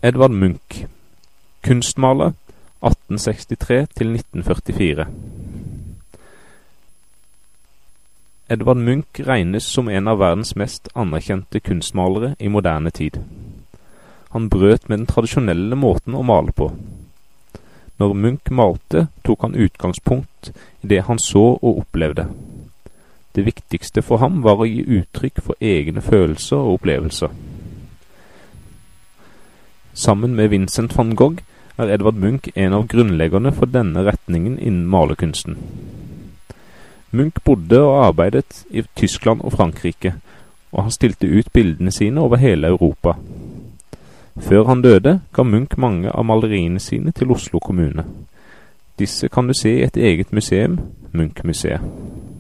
Edvard Munch, kunstmaler 1863 til 1944. Edvard Munch regnes som en av verdens mest anerkjente kunstmalere i moderne tid. Han brøt med den tradisjonelle måten å male på. Når Munch malte, tok han utgangspunkt i det han så og opplevde. Det viktigste for ham var å gi uttrykk for egne følelser og opplevelser. Sammen med Vincent van Gogh er Edvard Munch en av grunnleggerne for denne retningen innen malerkunsten. Munch bodde og arbeidet i Tyskland og Frankrike, og han stilte ut bildene sine over hele Europa. Før han døde, ga Munch mange av maleriene sine til Oslo kommune. Disse kan du se i et eget museum, Munch-museet.